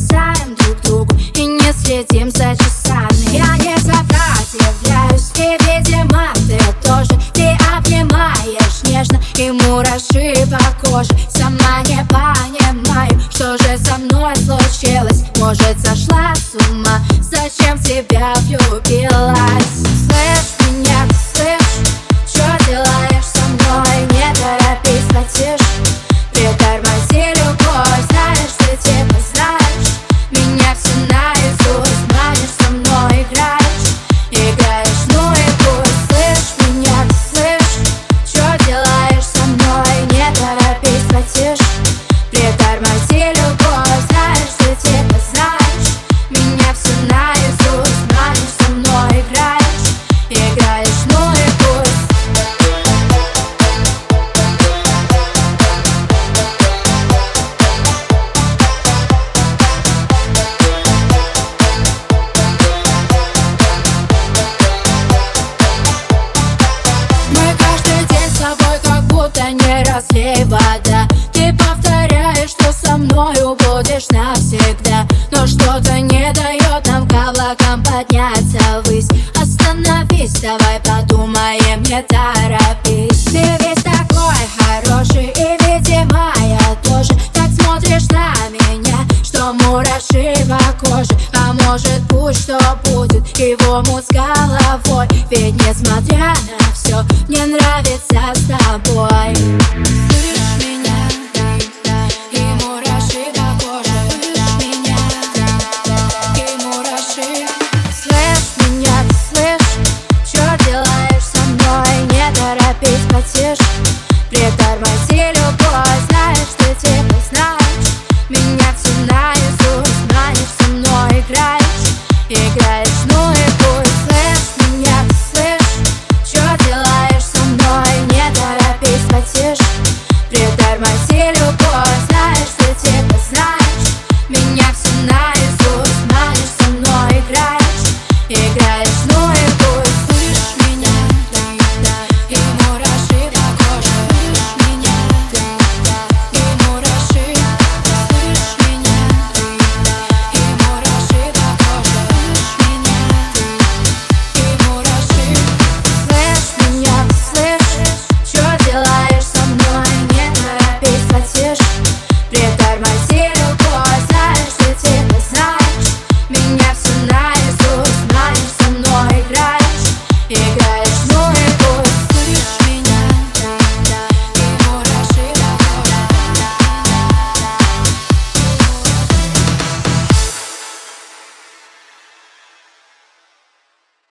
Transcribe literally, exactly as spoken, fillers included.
бросаем друг другу и не следим за часами. Я не сопротивляюсь, и, видимо, ты тоже. Ты обнимаешь нежно, и мураши по коже. Сама не понимаю, что же со мной случилось. Может, сошла с ума, зачем в тебя влюбилась? Слышь меня, ты слышь, что делаешь со мной? Не торопись, потише, притормози любовь. Знаешь, ты типа знаешь меня все наизусть. Манишь, со мной играешь, играешь, ну и пусть. Слышь меня, ты слышь, что делаешь со мной? Не торопись, потише, притормози любовь. Знаешь, ты типа знаешь меня все наизусть. Манишь, со мной играешь, играешь, ну и пусть. Мы каждый день с тобой как будто не разлей вода. Ты повторяешь, что со мною будешь навсегда, но что-то не дает нам каблукам подняться ввысь. Остановись, давай подумаем, не торопись. Ты весь такой хороший, и, видимо, я тоже. Так смотришь на меня, что мураши по коже. А может, пусть что будет, его мут с головой. Ведь несмотря на все, мне нравится с тобой.